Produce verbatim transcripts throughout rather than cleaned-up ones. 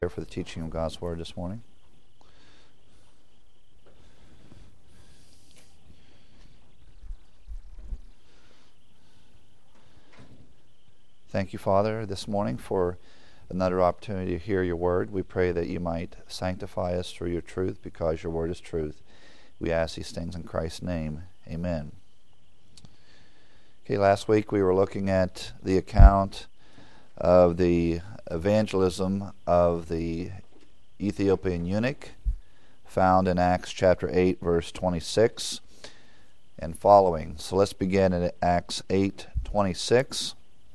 For the teaching of God's Word this morning. Thank you, Father, this morning for another opportunity to hear your Word. We pray that you might sanctify us through your truth, because your Word is truth. We ask these things in Christ's name. Amen. Okay, last week we were looking at the account of the evangelism of the Ethiopian eunuch, found in Acts chapter eight, verse twenty-six and following. So let's begin at Acts eight twenty-six.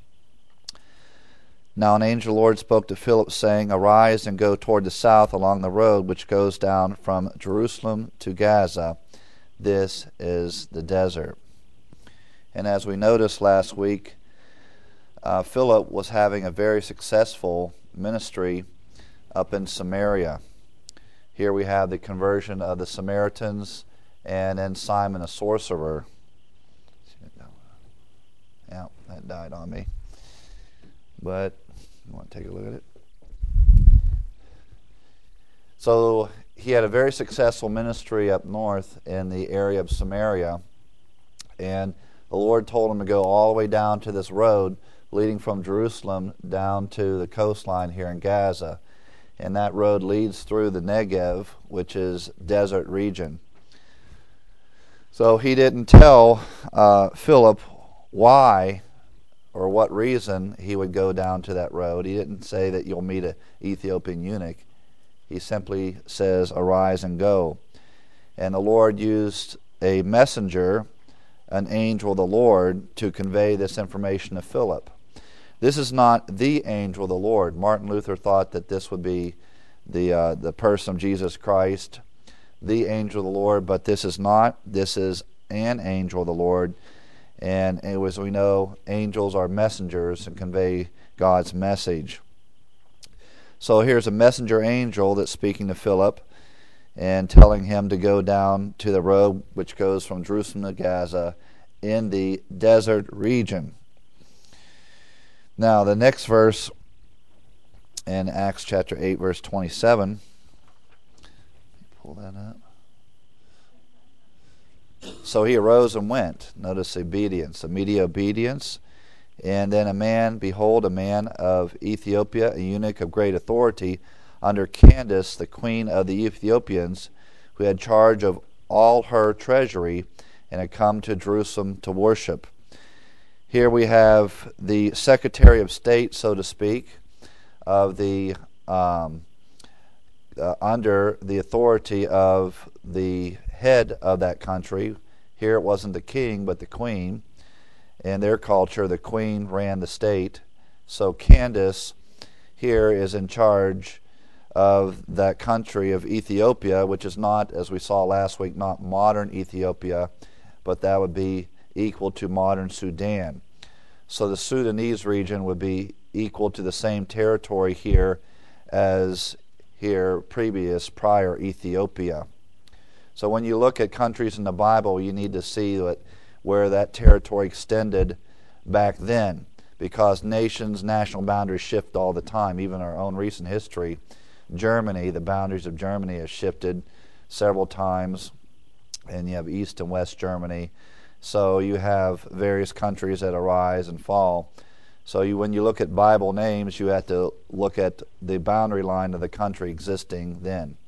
Now an angel of the Lord spoke to Philip, saying, Arise and go toward the south along the road which goes down from Jerusalem to Gaza. This is the desert. And as we noticed last week, uh, Philip was having a very successful ministry up in Samaria. Here we have the conversion of the Samaritans, and then Simon a sorcerer. Yeah, that died on me. But you want to take a look at it? So he had a very successful ministry up north in the area of Samaria, and the Lord told him to go all the way down to this road leading from Jerusalem down to the coastline here in Gaza. And that road leads through the Negev, which is desert region. So he didn't tell uh, Philip why or what reason he would go down to that road. He didn't say that you'll meet an Ethiopian eunuch. He simply says, arise and go. And the Lord used a messenger, an angel of the Lord, to convey this information to Philip. This is not the angel of the Lord. Martin Luther thought that this would be the uh, the person of Jesus Christ, the angel of the Lord, but this is not. This is an angel of the Lord. And as we know, angels are messengers and convey God's message. So here's a messenger angel that's speaking to Philip and telling him to go down to the road which goes from Jerusalem to Gaza in the desert region. Now, the next verse in Acts chapter eight, verse twenty-seven. Pull that up. So he arose and went. Notice obedience, immediate obedience. And then a man, behold, a man of Ethiopia, a eunuch of great authority, under Candace, the queen of the Ethiopians, who had charge of all her treasury, and had come to Jerusalem to worship. Here we have the Secretary of State, so to speak, of the um, uh, under the authority of the head of that country. Here it wasn't the king, but the queen. In their culture, the queen ran the state. So Candace here is in charge of that country of Ethiopia, which is not, as we saw last week, not modern Ethiopia, but that would be equal to modern Sudan. So the Sudanese region would be equal to the same territory here as here previous, prior Ethiopia. So when you look at countries in the Bible, you need to see what, where that territory extended back then, because nations, national boundaries shift all the time. Even our own recent history, Germany, the boundaries of Germany have shifted several times, and you have East and West Germany. So you have various countries that arise and fall. So you, when you look at Bible names, you have to look at the boundary line of the country existing then.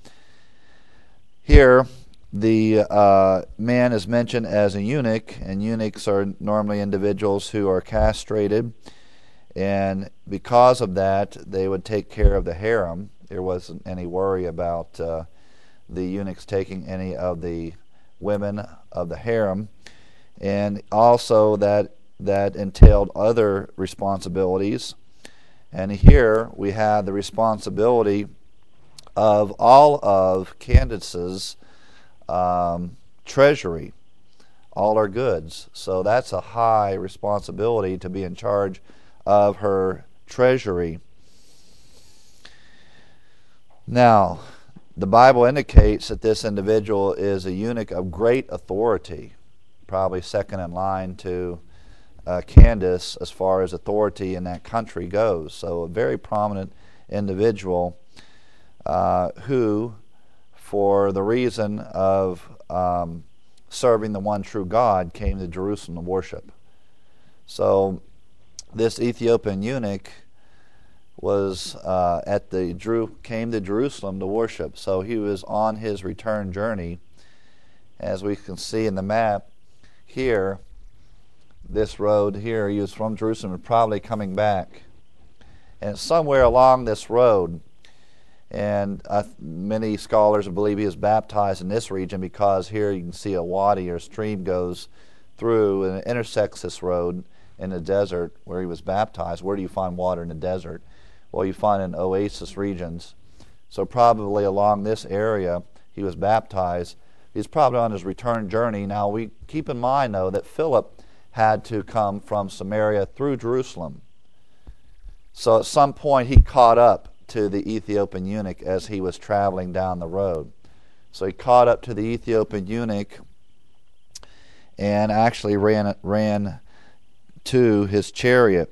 Here, the uh, man is mentioned as a eunuch, and eunuchs are normally individuals who are castrated, and because of that, they would take care of the harem. There wasn't any worry about uh, the eunuchs taking any of the women of the harem. And also that that entailed other responsibilities. And here we have the responsibility of all of Candace's um, treasury, all her goods. So that's a high responsibility to be in charge of her treasury. Now, the Bible indicates that this individual is a eunuch of great authority, probably second in line to uh, Candace as far as authority in that country goes. So a very prominent individual. uh, who, for the reason of um, serving the one true God, came to Jerusalem to worship. So this Ethiopian eunuch was uh, at the Drew came to Jerusalem to worship. So he was on his return journey. As we can see in the map here, this road here, he was from Jerusalem and probably coming back. And somewhere along this road, and uh, many scholars believe he was baptized in this region because here you can see a wadi or stream goes through and it intersects this road in the desert where he was baptized. Where do you find water in the desert? Well, you find in oasis regions. So probably along this area he was baptized. He's probably on his return journey. Now we keep in mind though that Philip had to come from Samaria through Jerusalem. So at some point he caught up to the Ethiopian eunuch as he was traveling down the road. So he caught up to the Ethiopian eunuch and actually ran ran to his chariot.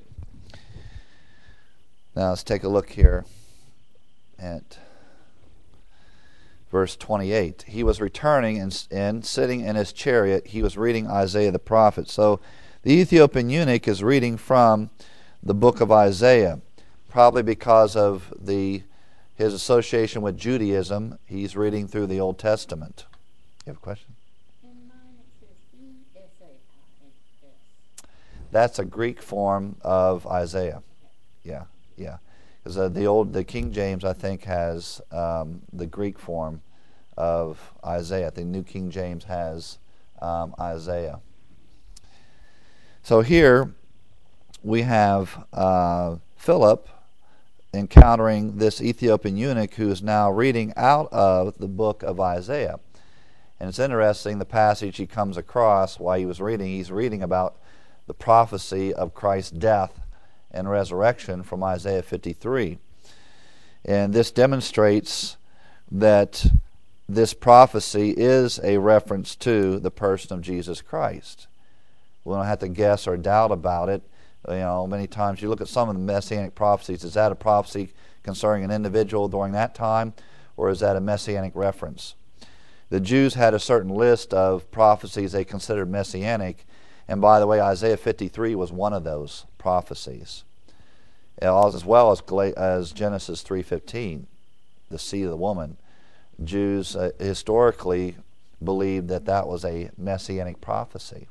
Now let's take a look here at verse twenty-eight. He was returning and, and sitting in his chariot, he was reading Isaiah the prophet. So the Ethiopian eunuch is reading from the book of Isaiah, probably because of the his association with Judaism. He's reading through the Old Testament. You have a question? In mine it says E S A I S. That's a Greek form of Isaiah. Yeah, yeah. Because uh, the old, the King James, I think, has um, the Greek form of Isaiah. The New King James has um, Isaiah. So here we have uh, Philip encountering this Ethiopian eunuch who is now reading out of the book of Isaiah. And it's interesting, the passage he comes across while he was reading, he's reading about the prophecy of Christ's death and resurrection from Isaiah fifty-three. And this demonstrates that this prophecy is a reference to the person of Jesus Christ. We don't have to guess or doubt about it. You know, many times you look at some of the messianic prophecies, is that a prophecy concerning an individual during that time, or is that a messianic reference? The Jews had a certain list of prophecies they considered messianic, and by the way, Isaiah fifty-three was one of those prophecies, as well as, as Genesis three fifteen, the seed of the woman. Jews uh, historically believed that that was a messianic prophecy.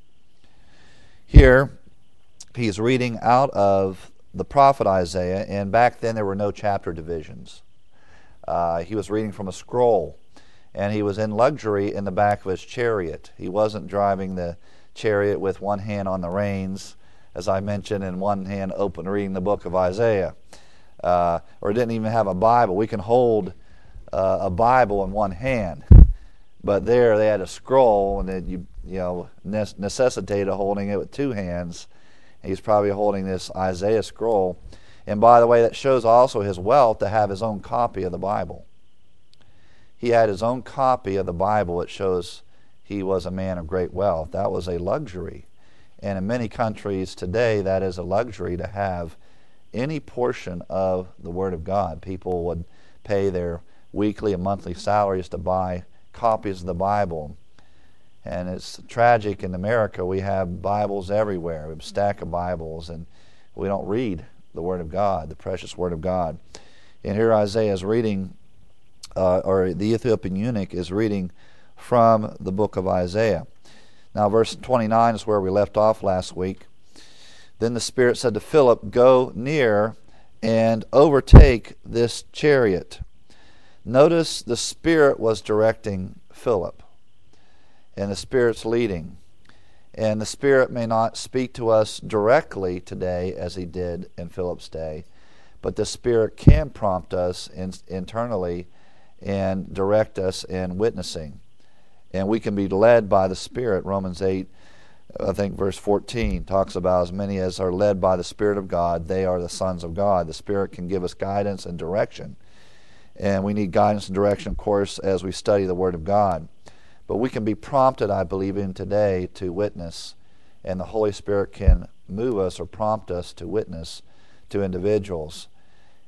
Here, he's reading out of the prophet Isaiah, and back then there were no chapter divisions. Uh, he was reading from a scroll, and he was in luxury in the back of his chariot. He wasn't driving the chariot with one hand on the reins, as I mentioned, and one hand open reading the book of Isaiah. Uh, or didn't even have a Bible. We can hold uh, a Bible in one hand, but there they had a scroll, and it, you you know ne- necessitated holding it with two hands. He's probably holding this Isaiah scroll. And by the way, that shows also his wealth to have his own copy of the Bible. He had his own copy of the Bible. It shows he was a man of great wealth. That was a luxury. And in many countries today, that is a luxury to have any portion of the Word of God. People would pay their weekly and monthly salaries to buy copies of the Bible. And it's tragic in America. We have Bibles everywhere. We have a stack of Bibles, and we don't read the Word of God, the precious Word of God. And here Isaiah is reading, uh, or the Ethiopian eunuch is reading from the book of Isaiah. Now, verse twenty-nine is where we left off last week. Then the Spirit said to Philip, "Go near and overtake this chariot." Notice the Spirit was directing Philip, and the Spirit's leading. And the Spirit may not speak to us directly today as He did in Philip's day, but the Spirit can prompt us in, internally and direct us in witnessing. And we can be led by the Spirit. Romans eight, I think verse fourteen, talks about as many as are led by the Spirit of God, they are the sons of God. The Spirit can give us guidance and direction. And we need guidance and direction, of course, as we study the Word of God. But we can be prompted, I believe, in today to witness. And the Holy Spirit can move us or prompt us to witness to individuals.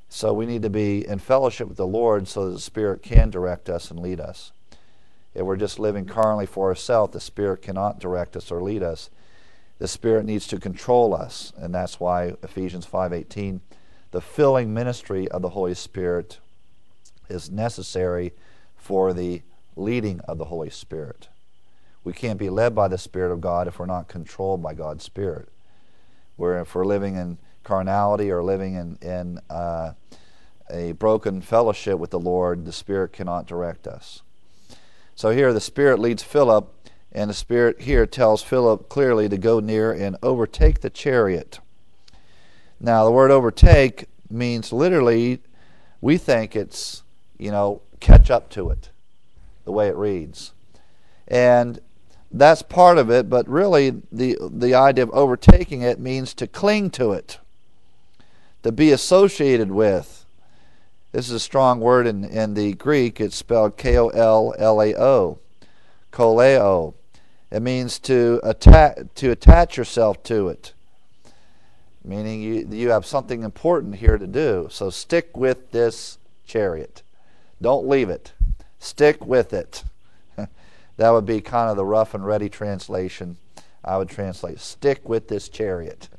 So we need to be in fellowship with the Lord so that the Spirit can direct us and lead us. If we're just living carnally for ourselves, the Spirit cannot direct us or lead us. The Spirit needs to control us, and that's why Ephesians five eighteen, the filling ministry of the Holy Spirit is necessary for the leading of the Holy Spirit. We can't be led by the Spirit of God if we're not controlled by God's Spirit. Where if we're living in carnality or living in, in uh, a broken fellowship with the Lord, the Spirit cannot direct us. So here the Spirit leads Philip, and the Spirit here tells Philip clearly to go near and overtake the chariot. Now the word overtake means literally, we think it's, you know, catch up to it, the way it reads. And that's part of it, but really the the idea of overtaking it means to cling to it, to be associated with. This is a strong word in, in the Greek. It's spelled K O L L A O, koleo. It means to attach, to attach yourself to it, meaning you, you have something important here to do. So stick with this chariot. Don't leave it. Stick with it. That would be kind of the rough and ready translation. I would translate, stick with this chariot.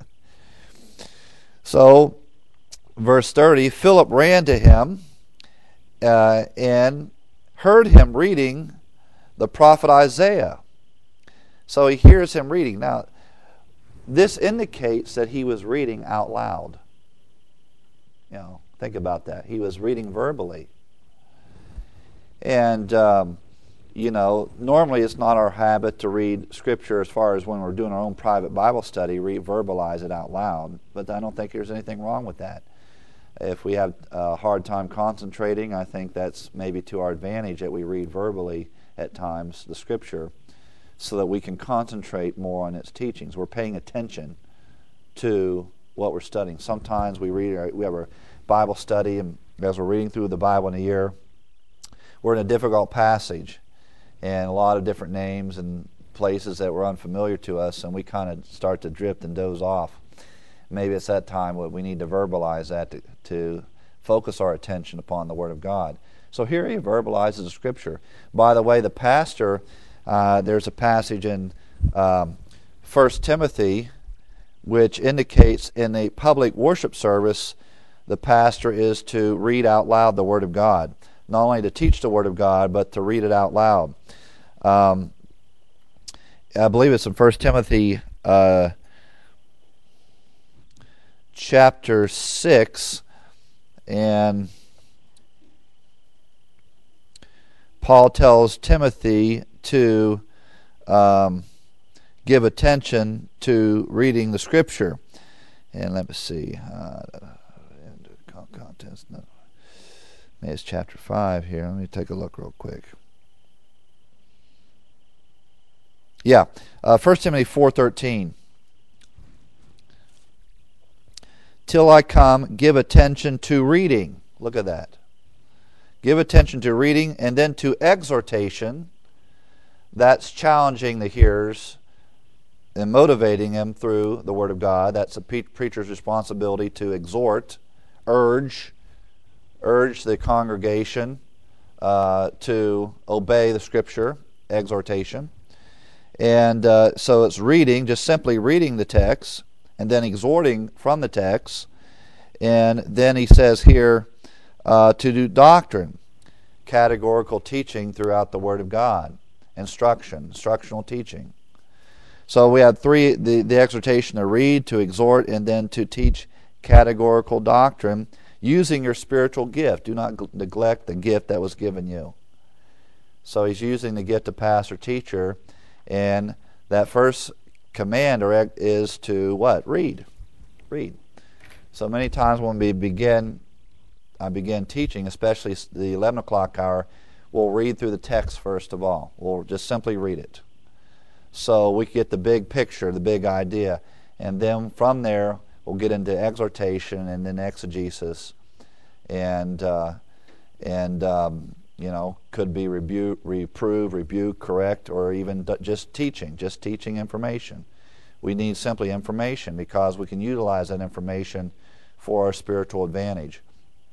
So, verse thirty, Philip ran to him uh, and heard him reading the prophet Isaiah. So he hears him reading. Now, this indicates that he was reading out loud. You know, think about that. He was reading verbally. And, um, you know, normally it's not our habit to read Scripture as far as when we're doing our own private Bible study, read, verbalize it out loud. But I don't think there's anything wrong with that. If we have a hard time concentrating, I think that's maybe to our advantage that we read verbally at times the Scripture so that we can concentrate more on its teachings. We're paying attention to what we're studying. Sometimes we read, we have a Bible study, and as we're reading through the Bible in a year, we're in a difficult passage and a lot of different names and places that were unfamiliar to us, and we kind of start to drift and doze off. Maybe it's that time where we need to verbalize that to, to focus our attention upon the Word of God. So here he verbalizes the Scripture. By the way, the pastor, uh, there's a passage in um, First Timothy which indicates in a public worship service the pastor is to read out loud the Word of God. Not only to teach the Word of God, but to read it out loud. Um, I believe it's in First Timothy uh, chapter six, and Paul tells Timothy to um, give attention to reading the Scripture. And let me see. Uh, contents, no. Maybe it's chapter five here. Let me take a look real quick. Yeah, uh, First Timothy four thirteen. Till I come, give attention to reading. Look at that. Give attention to reading, and then to exhortation. That's challenging the hearers and motivating them through the Word of God. That's a pre- preacher's responsibility to exhort, urge, urge the congregation uh, to obey the Scripture, exhortation. And uh, so it's reading, just simply reading the text, and then exhorting from the text. And then he says here uh, to do doctrine, categorical teaching throughout the Word of God, instruction, instructional teaching. So we have three, the, the exhortation to read, to exhort, and then to teach categorical doctrine using your spiritual gift. Do not neglect the gift that was given you. So he's using the gift of pastor teacher, and that first command or is to what? Read. Read. So many times when we begin, I begin teaching, especially the eleven o'clock hour, we'll read through the text first of all. We'll just simply read it. So we get the big picture, the big idea, and then from there we'll get into exhortation and then exegesis, and uh, and um, you know, could be rebuke, reprove, rebuke, correct, or even d- just teaching, just teaching information. We need simply information because we can utilize that information for our spiritual advantage.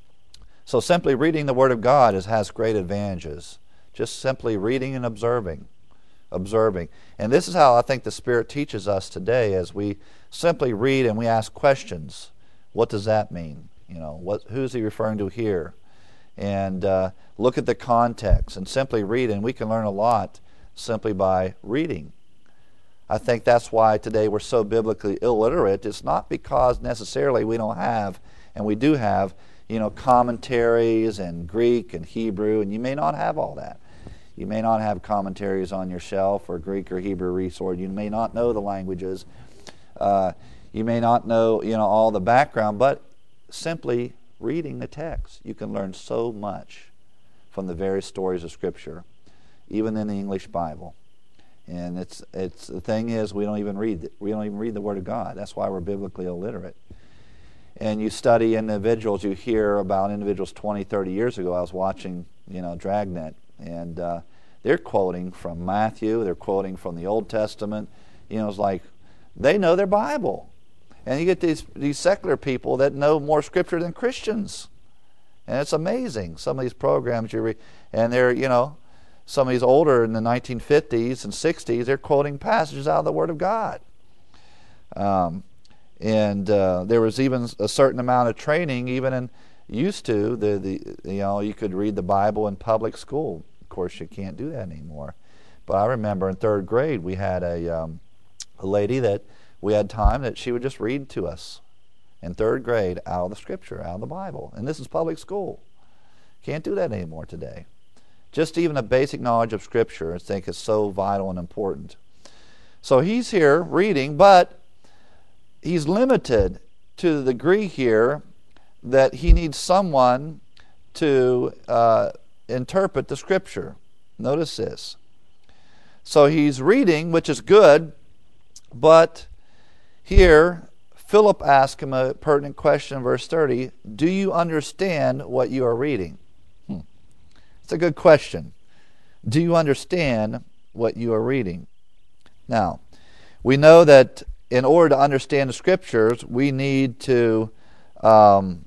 So simply reading the Word of God is, has great advantages. Just simply reading and observing. Observing. And this is how I think the Spirit teaches us today, as we simply read and we ask questions. What does that mean? You know, what, who's he referring to here? And uh, look at the context and simply read, and we can learn a lot simply by reading. I think that's why today we're so biblically illiterate. It's not because necessarily we don't have, and we do have, you know, commentaries and Greek and Hebrew, and you may not have all that. You may not have commentaries on your shelf or Greek or Hebrew resource. You may not know the languages. Uh, you may not know, you know, all the background, but simply reading the text, you can learn so much from the various stories of Scripture, even in the English Bible. And it's it's the thing is, we don't even read we don't even read the Word of God. That's why we're biblically illiterate. And you study individuals, you hear about individuals twenty, thirty years ago. I was watching, you know, Dragnet, and uh, they're quoting from Matthew, they're quoting from the Old Testament. You know, it's like they know their Bible. And you get these these secular people that know more Scripture than Christians. And it's amazing. Some of these programs you read, and they're, you know, some of these older in the nineteen fifties and sixties, they're quoting passages out of the Word of God. Um, and uh, there was even a certain amount of training, even in used to the the you know you could read the Bible in public school. Of course, you can't do that anymore. But I remember in third grade we had a um, a lady that we had time that she would just read to us in third grade out of the Scripture, out of the Bible. And this is public school. Can't do that anymore today. Just even a basic knowledge of Scripture, I think, is so vital and important. So he's here reading, but he's limited to the degree here that he needs someone to uh, interpret the Scripture. Notice this. So he's reading, which is good, but here Philip asks him a pertinent question in verse thirty. Do you understand what you are reading? Hmm. It's a good question. Do you understand what you are reading? Now, we know that in order to understand the Scriptures, we need to um,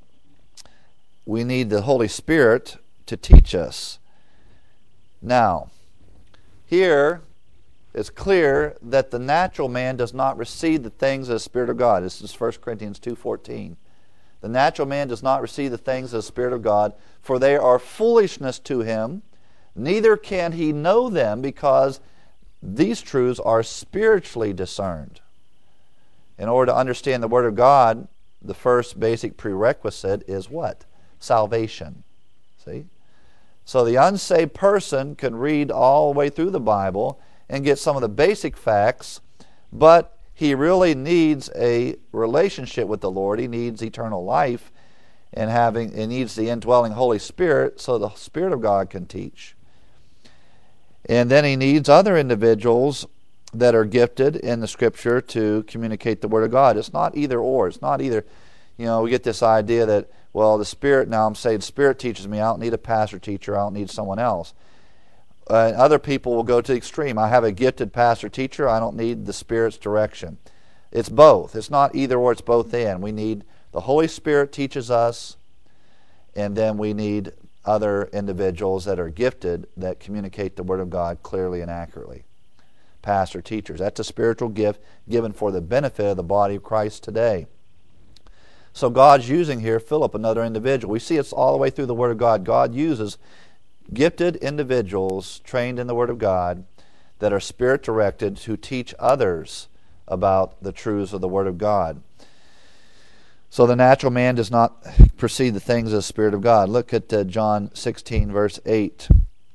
we need the Holy Spirit to teach us. Now, here it's clear that the natural man does not receive the things of the Spirit of God. This is First Corinthians two fourteen. The natural man does not receive the things of the Spirit of God, for they are foolishness to him, neither can he know them, because these truths are spiritually discerned. In order to understand the Word of God, the first basic prerequisite is what? Salvation. See? So the unsaved person can read all the way through the Bible and get some of the basic facts, but he really needs a relationship with the Lord. He needs eternal life, and having he needs the indwelling Holy Spirit so the Spirit of God can teach. And then he needs other individuals that are gifted in the Scripture to communicate the Word of God. It's not either or. It's not either, you know, we get this idea that, well, the Spirit, now I'm saying the Spirit teaches me. I don't need a pastor teacher. I don't need someone else. Uh, other people will go to the extreme. I have a gifted pastor teacher. I don't need the Spirit's direction. It's both. It's not either or. It's both and. We need the Holy Spirit teaches us, and then we need other individuals that are gifted that communicate the Word of God clearly and accurately. Pastor teachers. That's a spiritual gift given for the benefit of the body of Christ today. So God's using here Philip, another individual. We see it's all the way through the Word of God. God uses gifted individuals trained in the Word of God that are Spirit-directed to teach others about the truths of the Word of God. So the natural man does not perceive the things of the Spirit of God. Look at uh, John sixteen, verse eight.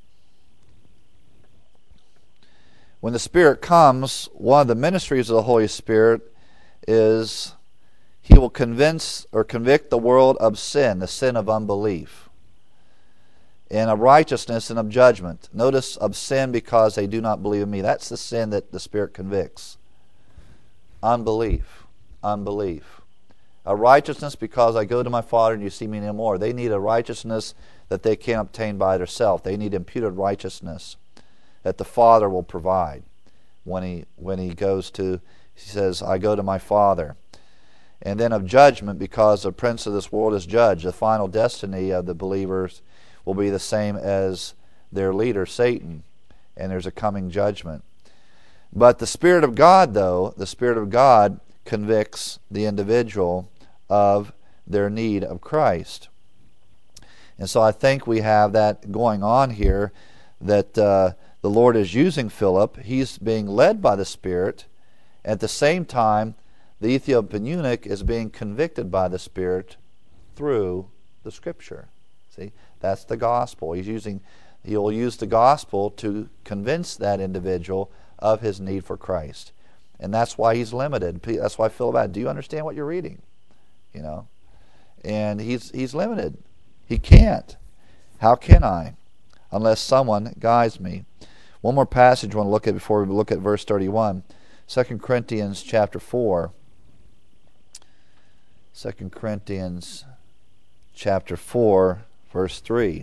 When the Spirit comes, one of the ministries of the Holy Spirit is He will convince or convict the world of sin, the sin of unbelief, and of righteousness and of judgment. Notice, of sin because they do not believe in me. That's the sin that the Spirit convicts. Unbelief. Unbelief. A righteousness because I go to my Father and you see me no more. They need a righteousness that they can't obtain by themselves. They need imputed righteousness that the Father will provide when he when he goes to, he says, I go to my Father. and then of judgment, because the prince of this world is judged. The final destiny of the believers will be the same as their leader, Satan, and there's a coming judgment. But the Spirit of God, though, the Spirit of God convicts the individual of their need of Christ. And so I think we have that going on here, that uh, the Lord is using Philip. He's being led by the Spirit. At the same time, the Ethiopian eunuch is being convicted by the Spirit through the Scripture. See, that's the gospel. He's using, he'll use the gospel to convince that individual of his need for Christ. And that's why he's limited. That's why Philip asked, do you understand what you're reading? You know, and he's he's limited. He can't. How can I? Unless someone guides me. One more passage I want to look at before we look at verse thirty-one. Second Corinthians chapter four. Second Corinthians chapter four, verse three.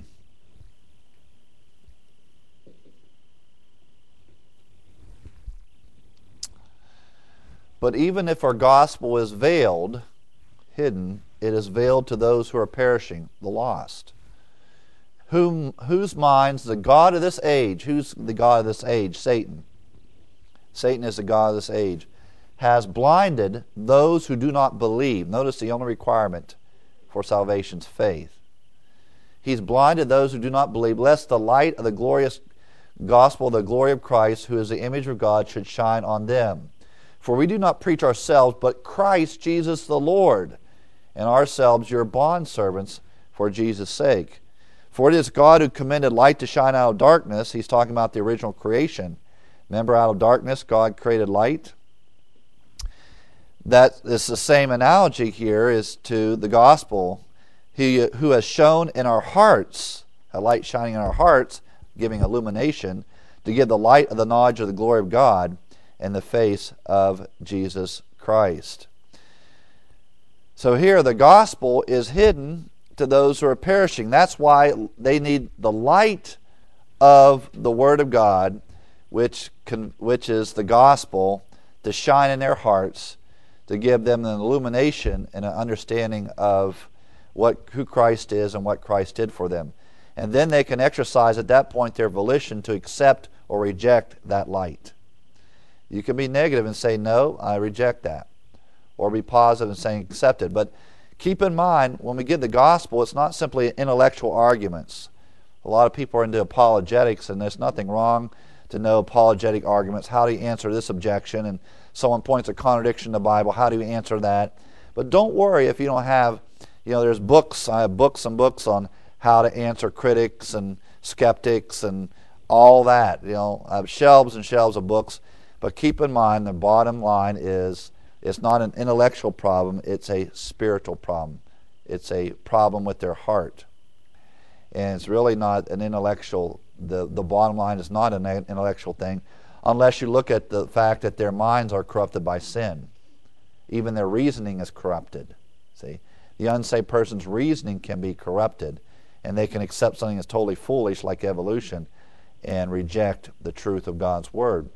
But even if our gospel is veiled, hidden, it is veiled to those who are perishing, the lost. Whom, whose minds the God of this age, who's the God of this age? Satan. Satan is the God of this age. Has blinded those who do not believe. Notice the only requirement for salvation's faith. He's blinded those who do not believe, lest the light of the glorious gospel, the glory of Christ, who is the image of God, should shine on them. For we do not preach ourselves, but Christ Jesus the Lord, and ourselves your bondservants for Jesus' sake. For it is God who commanded light to shine out of darkness. He's talking about the original creation. Remember, out of darkness, God created light. That is the same analogy here is to the gospel. He who has shone in our hearts, a light shining in our hearts, giving illumination, to give the light of the knowledge of the glory of God in the face of Jesus Christ. So here the gospel is hidden to those who are perishing. That's why they need the light of the Word of God, which can, which is the gospel, to shine in their hearts, to give them an illumination and an understanding of what who Christ is and what Christ did for them. And then they can exercise at that point their volition to accept or reject that light. You can be negative and say, no, I reject that. Or be positive and saying, accept it. But keep in mind, when we get the gospel, it's not simply intellectual arguments. A lot of people are into apologetics, and there's nothing wrong to know apologetic arguments. How do you answer this objection? And someone points a contradiction in the Bible. How do you answer that? But don't worry if you don't have, you know, there's books. I have books and books on how to answer critics and skeptics and all that. You know, I have shelves and shelves of books. But keep in mind, the bottom line is it's not an intellectual problem, it's a spiritual problem. It's a problem with their heart. And it's really not an intellectual, the, the bottom line is not an intellectual thing, unless you look at the fact that their minds are corrupted by sin. Even their reasoning is corrupted. See, the unsaved person's reasoning can be corrupted, and they can accept something that's totally foolish, like evolution, and reject the truth of God's Word.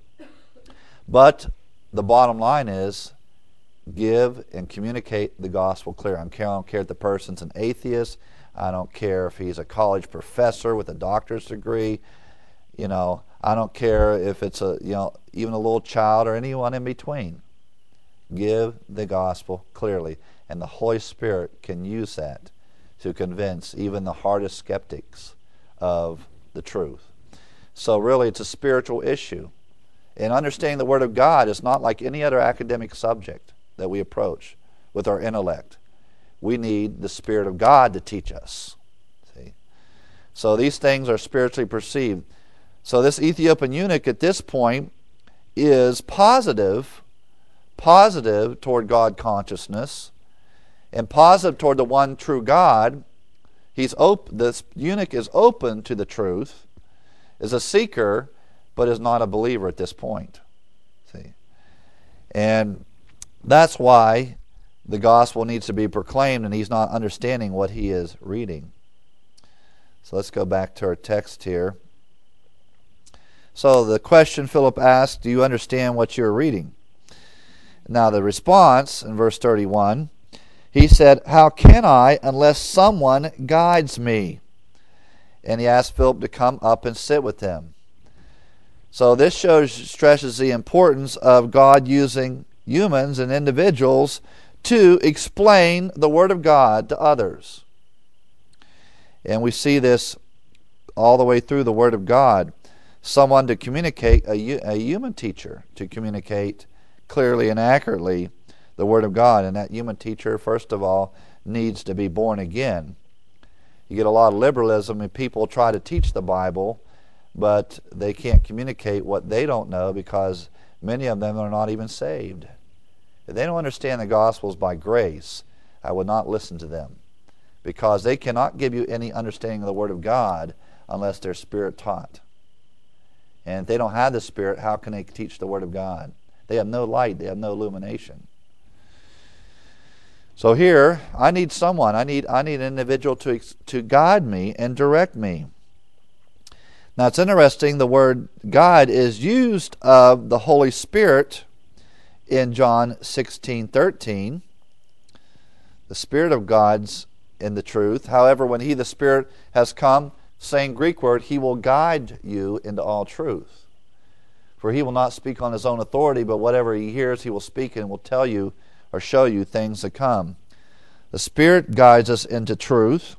But the bottom line is, give and communicate the gospel clear. I don't care, I don't care if the person's an atheist. I don't care if he's a college professor with a doctor's degree. You know, I don't care if it's a, you know, even a little child or anyone in between. Give the gospel clearly, and the Holy Spirit can use that to convince even the hardest skeptics of the truth. So really, it's a spiritual issue. And understanding the Word of God is not like any other academic subject that we approach with our intellect. We need the Spirit of God to teach us. See? So these things are spiritually perceived. So this Ethiopian eunuch at this point is positive, positive toward God consciousness, and positive toward the one true God. He's op- this eunuch is open to the truth, is a seeker, but is not a believer at this point. See? And that's why the gospel needs to be proclaimed, and he's not understanding what he is reading. So let's go back to our text here. So the question Philip asked, do you understand what you're reading? Now the response in verse thirty-one, he said, "How can I unless someone guides me?" And he asked Philip to come up and sit with him. So this shows, stresses the importance of God using humans and individuals to explain the Word of God to others. And we see this all the way through the Word of God. Someone to communicate, a, a human teacher to communicate clearly and accurately the Word of God. And that human teacher, first of all, needs to be born again. You get a lot of liberalism and people try to teach the Bible, but they can't communicate what they don't know because many of them are not even saved. If they don't understand the Gospels by grace, I would not listen to them, because they cannot give you any understanding of the Word of God unless they're Spirit taught. And if they don't have the Spirit, how can they teach the Word of God? They have no light, they have no illumination. So here, I need someone, I need I need an individual to, to guide me and direct me. Now it's interesting, the word guide is used of the Holy Spirit in John sixteen thirteen. The Spirit of God's in the truth. However, when He, the Spirit, has come, same Greek word, He will guide you into all truth. For He will not speak on His own authority, but whatever He hears, He will speak and will tell you or show you things to come. The Spirit guides us into truth.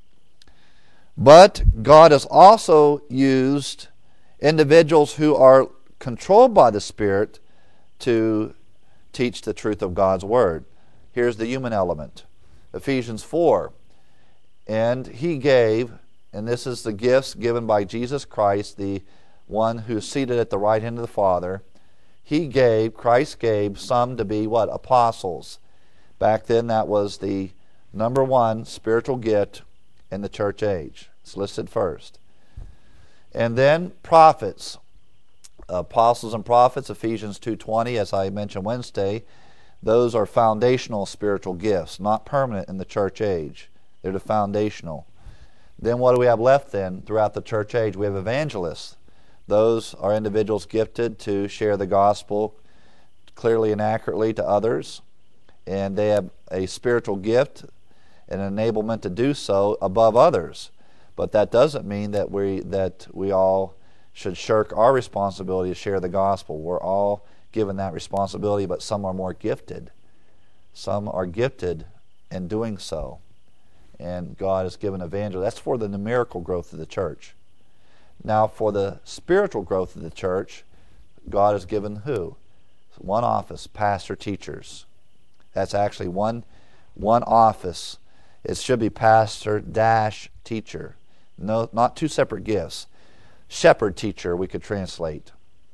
But God has also used individuals who are controlled by the Spirit to teach the truth of God's Word. Here's the human element. Ephesians four. And He gave, and this is the gifts given by Jesus Christ, the one who is seated at the right hand of the Father. He gave, Christ gave some to be what? Apostles. Back then that was the number one spiritual gift in the church age. It's listed first. And then prophets. Apostles and prophets, Ephesians two twenty, as I mentioned Wednesday, those are foundational spiritual gifts, not permanent in the church age. They're the foundational. Then what do we have left then throughout the church age? We have evangelists. Those are individuals gifted to share the gospel clearly and accurately to others. And they have a spiritual gift and an enablement to do so above others. But that doesn't mean that we that we all should shirk our responsibility to share the gospel. We're all given that responsibility, but some are more gifted. Some are gifted in doing so. And God has given evangelists. That's for the numerical growth of the church. Now for the spiritual growth of the church, God has given who? One office, pastor teachers. That's actually one one office. It should be pastor dash teacher. No, not two separate gifts. Shepherd teacher, we could translate.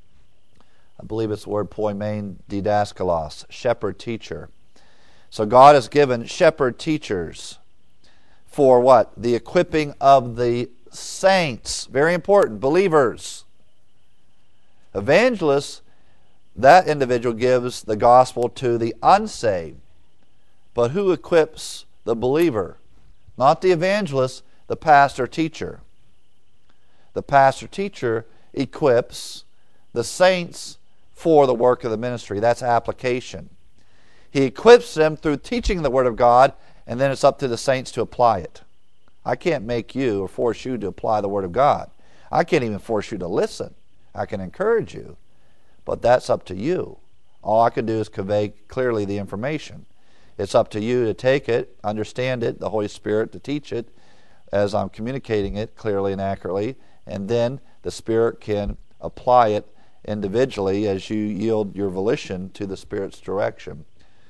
I believe it's the word poimen didaskalos, shepherd teacher. So God has given shepherd teachers for what? The equipping of the saints. Very important. Believers. Evangelists, that individual gives the gospel to the unsaved. But who equips the believer? Not the evangelist, the pastor teacher. The pastor teacher equips the saints for the work of the ministry. That's application. He equips them through teaching the Word of God, and then it's up to the saints to apply it. I can't make you or force you to apply the Word of God. I can't even force you to listen. I can encourage you, but that's up to you. All I can do is convey clearly the information. It's up to you to take it, understand it, the Holy Spirit to teach it as I'm communicating it clearly and accurately, and then the Spirit can apply it individually as you yield your volition to the Spirit's direction.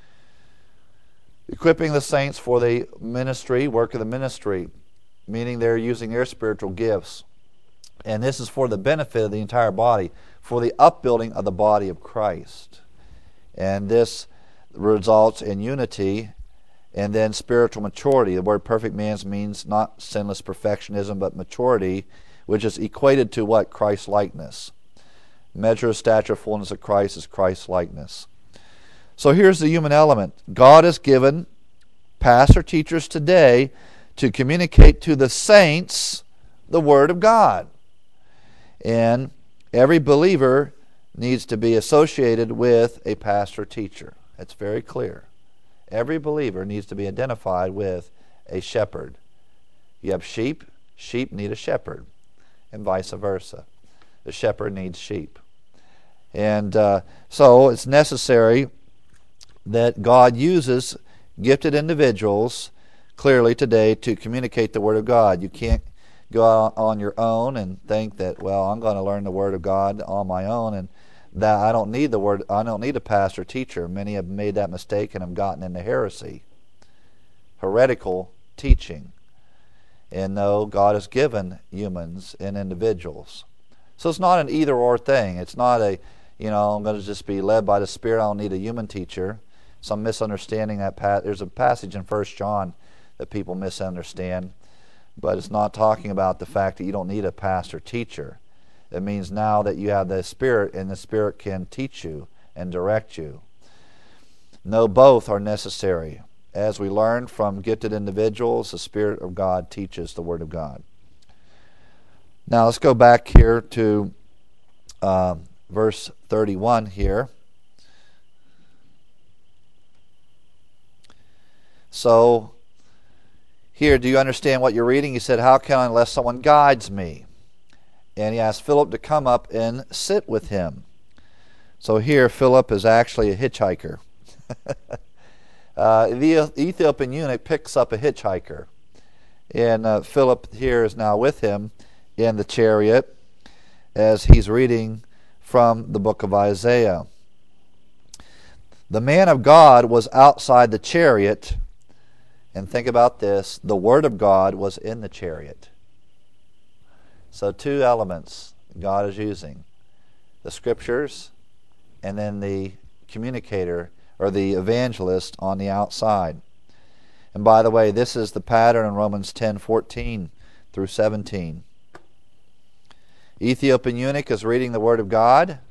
Equipping the saints for the ministry, work of the ministry, meaning they're using their spiritual gifts. And this is for the benefit of the entire body, for the upbuilding of the body of Christ. And this results in unity and then spiritual maturity. The word perfect man means not sinless perfectionism, but maturity, which is equated to what? Christ-likeness. Measure of stature, fullness of Christ is Christ-likeness. So here's the human element. God has given pastor teachers today to communicate to the saints the Word of God. And every believer needs to be associated with a pastor teacher. It's very clear. Every believer needs to be identified with a shepherd. You have sheep, sheep need a shepherd, and vice versa. The shepherd needs sheep. And uh, so it's necessary that God uses gifted individuals clearly today to communicate the Word of God. You can't go out on your own and think that, well, I'm going to learn the Word of God on my own, and that I don't need the Word. I don't need a pastor teacher. Many have made that mistake and have gotten into heresy, heretical teaching. And no, God has given humans and individuals. So it's not an either-or thing. It's not a, you know, I'm going to just be led by the Spirit. I don't need a human teacher. Some misunderstanding that pa- there's a passage in First John that people misunderstand, but it's not talking about the fact that you don't need a pastor teacher. It means now that you have the Spirit, and the Spirit can teach you and direct you. No, both are necessary. As we learn from gifted individuals, the Spirit of God teaches the Word of God. Now let's go back here to uh, verse thirty-one here. So here, do you understand what you're reading? He said, how can I unless someone guides me? And he asked Philip to come up and sit with him. So here, Philip is actually a hitchhiker. uh, the Ethiopian eunuch picks up a hitchhiker. And uh, Philip here is now with him in the chariot as he's reading from the book of Isaiah. The man of God was outside the chariot, and think about this, the Word of God was in the chariot. So two elements God is using, the Scriptures and then the communicator or the evangelist on the outside. And by the way, this is the pattern in Romans ten fourteen through seventeen. Ethiopian eunuch is reading the Word of God,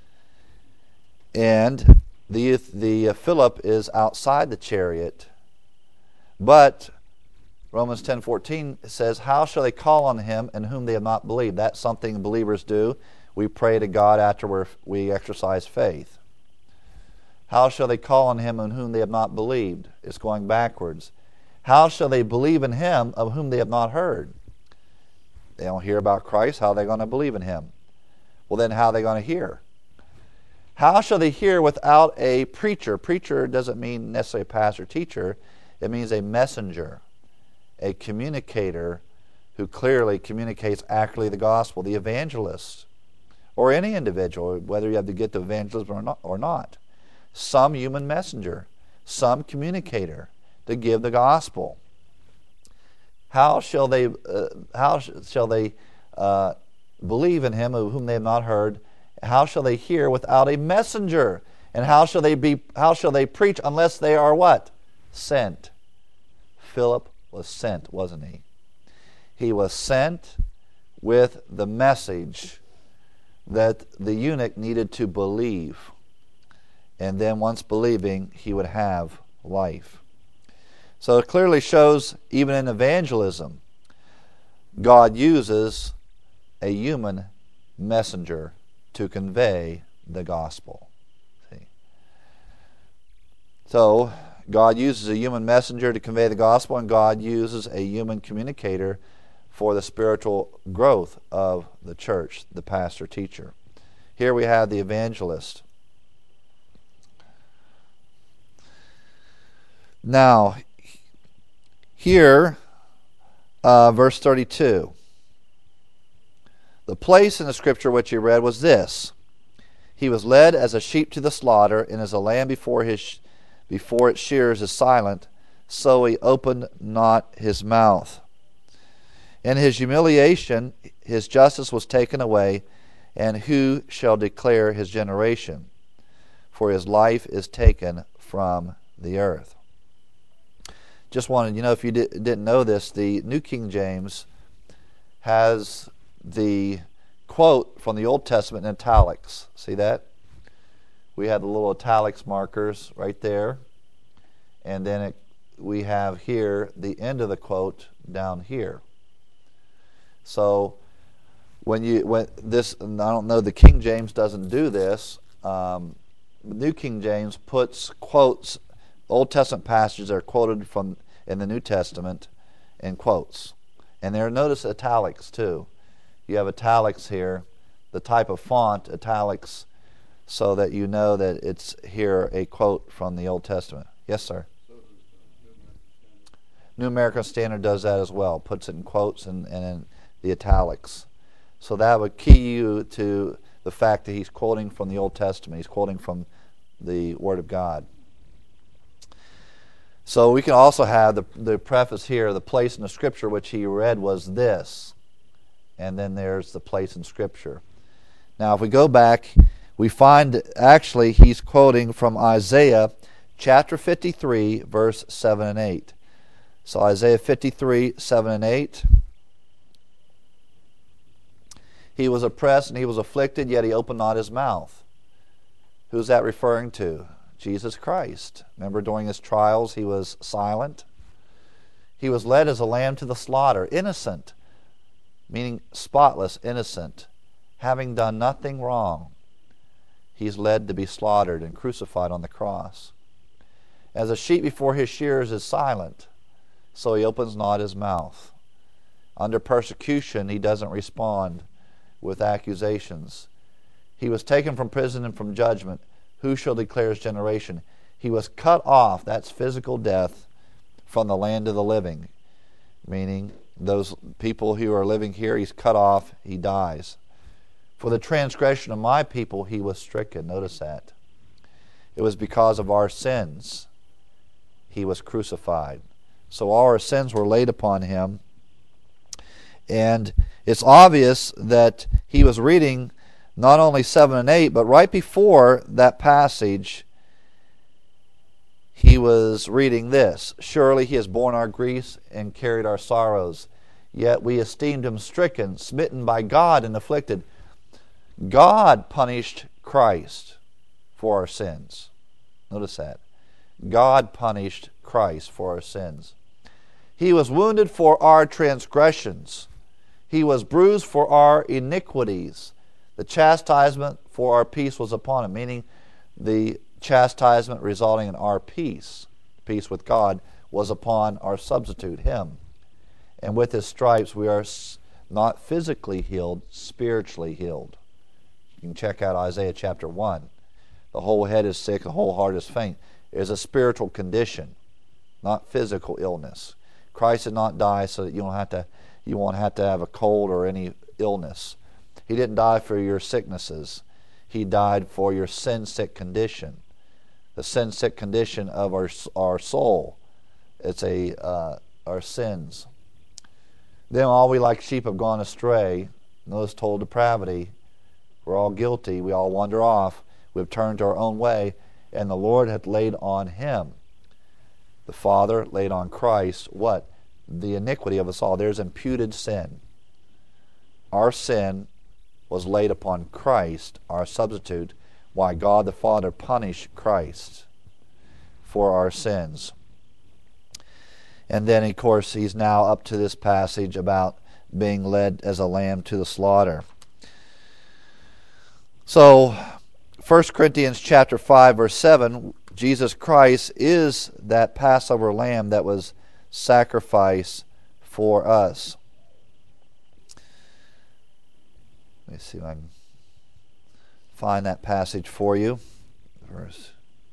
and the the uh, Philip is outside the chariot. But Romans ten fourteen says, how shall they call on him in whom they have not believed? That's something believers do. We pray to God after we're, we exercise faith. How shall they call on him in whom they have not believed? It's going backwards. How shall they believe in him of whom they have not heard? They don't hear about Christ. How are they going to believe in him? Well, then how are they going to hear? How shall they hear without a preacher? Preacher doesn't mean necessarily a pastor, teacher. It means a messenger, a communicator who clearly communicates accurately the gospel, the evangelist, or any individual, whether you have to get to evangelism or not, or not. Some human messenger, some communicator to give the gospel. How shall they? Uh, how sh- shall they uh, believe in him of whom they have not heard? How shall they hear without a messenger? And how shall they be? How shall they preach unless they are what? Sent. Philip was sent, wasn't he? He was sent with the message that the eunuch needed to believe. And then once believing, he would have life. So it clearly shows, even in evangelism, God uses a human messenger to convey the gospel. See? So God uses a human messenger to convey the gospel, and God uses a human communicator for the spiritual growth of the church, the pastor teacher. Here we have the evangelist. Now, here, uh, verse thirty-two. The place in the scripture which you read was this: he was led as a sheep to the slaughter, and as a lamb before his before its shears is silent, so he opened not his mouth. In his humiliation, his justice was taken away, and who shall declare his generation? For his life is taken from the earth. Just wanted, you know, if you di- didn't know this, the New King James has the quote from the Old Testament in italics. See that? We have the little italics markers right there. And then it, we have here the end of the quote down here. So when you when this, and I don't know, the King James doesn't do this. Um, the New King James puts quotes, Old Testament passages that are quoted from in the New Testament in quotes, and there, notice italics too. You have italics here, the type of font italics, so that you know that it's here a quote from the Old Testament. Yes, sir. New American Standard does that as well, puts it in quotes and, and in the italics. So that would key you to the fact that he's quoting from the Old Testament. He's quoting from the Word of God. So we can also have the, the preface here, the place in the Scripture which he read was this. And then there's the place in Scripture. Now if we go back, we find actually he's quoting from Isaiah chapter fifty-three, verse seven and eight. So Isaiah fifty-three, seven and eight. He was oppressed and he was afflicted, yet he opened not his mouth. Who's that referring to? Jesus Christ. Remember, during his trials he was silent. He was led as a lamb to the slaughter, innocent, meaning spotless, innocent, having done nothing wrong. He's led to be slaughtered and crucified on the cross. As a sheep before his shearers is silent, so he opens not his mouth. Under persecution, he doesn't respond with accusations. He was taken from prison and from judgment. Who shall declare his generation? He was cut off, that's physical death, from the land of the living. Meaning, those people who are living here, he's cut off, he dies. For the transgression of my people he was stricken. Notice that. It was because of our sins he was crucified. So all our sins were laid upon him. And it's obvious that he was reading not only seven and eight, but right before that passage, he was reading this. Surely he has borne our griefs and carried our sorrows. Yet we esteemed him stricken, smitten by God, and afflicted. God punished Christ for our sins. Notice that. God punished Christ for our sins. He was wounded for our transgressions. He was bruised for our iniquities. The chastisement for our peace was upon him, meaning the chastisement resulting in our peace, peace with God, was upon our substitute, him. And with his stripes we are not physically healed, spiritually healed. You can check out Isaiah chapter one. The whole head is sick, the whole heart is faint. It is a spiritual condition, not physical illness. Christ did not die so that you don't have to, you won't have to have a cold or any illness. He didn't die for your sicknesses. He died for your sin-sick condition, the sin-sick condition of our our soul. It's a uh, our sins. Then all we like sheep have gone astray. Notice total depravity. We're all guilty. We all wander off. We've turned to our own way, and the Lord hath laid on him. The Father laid on Christ what? The iniquity of us all. There's imputed sin. Our sin was laid upon Christ, our substitute, why God the Father punished Christ for our sins. And then, of course, he's now up to this passage about being led as a lamb to the slaughter. So, First Corinthians chapter five, verse seven, Jesus Christ is that Passover lamb that was sacrificed for us. Let me see if I can find that passage for you. Verse.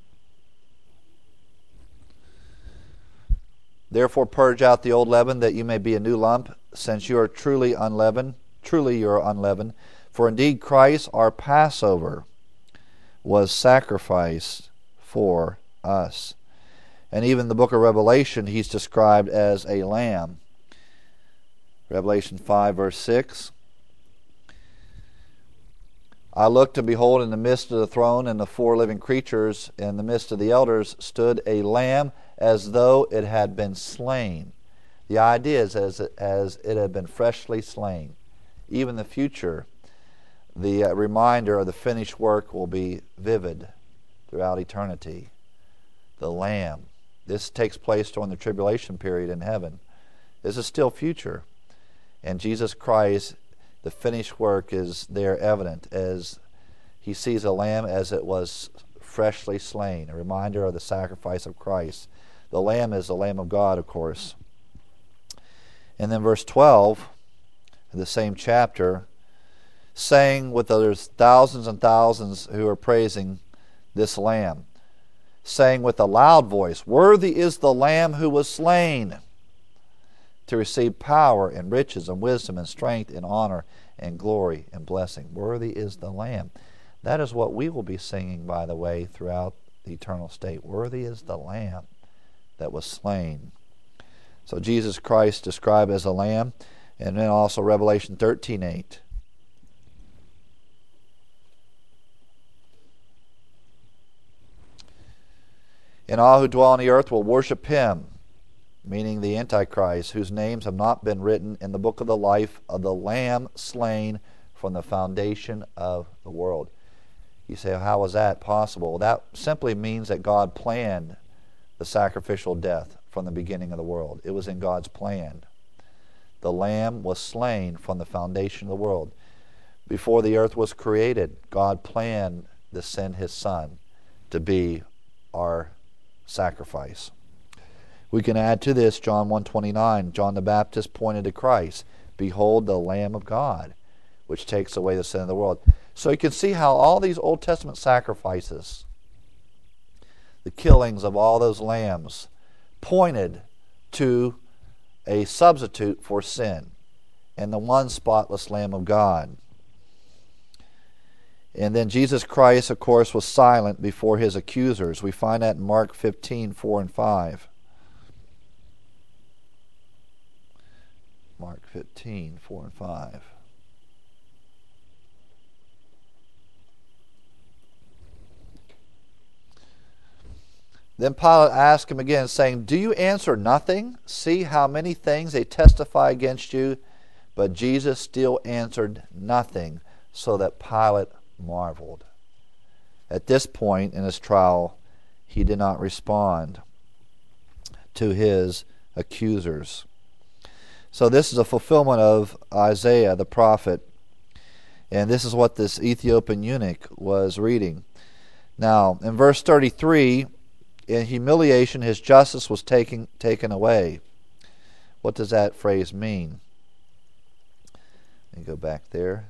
Therefore purge out the old leaven, that you may be a new lump, since you are truly unleavened. Truly you are unleavened. For indeed Christ, our Passover, was sacrificed for us. And even the book of Revelation, he's described as a lamb. Revelation five, verse six. I looked, to behold, in the midst of the throne and the four living creatures, in the midst of the elders, stood a lamb as though it had been slain. The idea is as it, as it had been freshly slain. Even the future, the uh, reminder of the finished work will be vivid throughout eternity. The lamb. This takes place during the tribulation period in heaven. This is still future. And Jesus Christ the finished work is there evident as he sees a lamb as it was freshly slain, a reminder of the sacrifice of Christ. The lamb is the Lamb of God, of course. And then verse twelve, in the same chapter, saying with others, thousands and thousands who are praising this lamb, saying with a loud voice, worthy is the lamb who was slain to receive power and riches and wisdom and strength and honor and glory and blessing. Worthy is the lamb. That is what we will be singing, by the way, throughout the eternal state. Worthy is the lamb that was slain. So Jesus Christ described as a lamb, and then also Revelation thirteen eight. And all who dwell on the earth will worship him, meaning the Antichrist, whose names have not been written in the book of the life of the Lamb slain from the foundation of the world. You say, how is that possible? Well, that simply means that God planned the sacrificial death from the beginning of the world. It was in God's plan. The Lamb was slain from the foundation of the world. Before the earth was created, God planned to send his Son to be our sacrifice. We can add to this John one twenty-nine. John the Baptist pointed to Christ. Behold the Lamb of God, which takes away the sin of the world. So you can see how all these Old Testament sacrifices, the killings of all those lambs, pointed to a substitute for sin and the one spotless Lamb of God. And then Jesus Christ, of course, was silent before his accusers. We find that in Mark fifteen four and five. Mark fifteen four and five. Then Pilate asked him again, saying, do you answer nothing? See how many things they testify against you. But Jesus still answered nothing, so that Pilate marveled. At this point in his trial, he did not respond to his accusers. So this is a fulfillment of Isaiah the prophet. And this is what this Ethiopian eunuch was reading. Now, in verse thirty-three, in humiliation his justice was taken, taken away. What does that phrase mean? Let me go back there.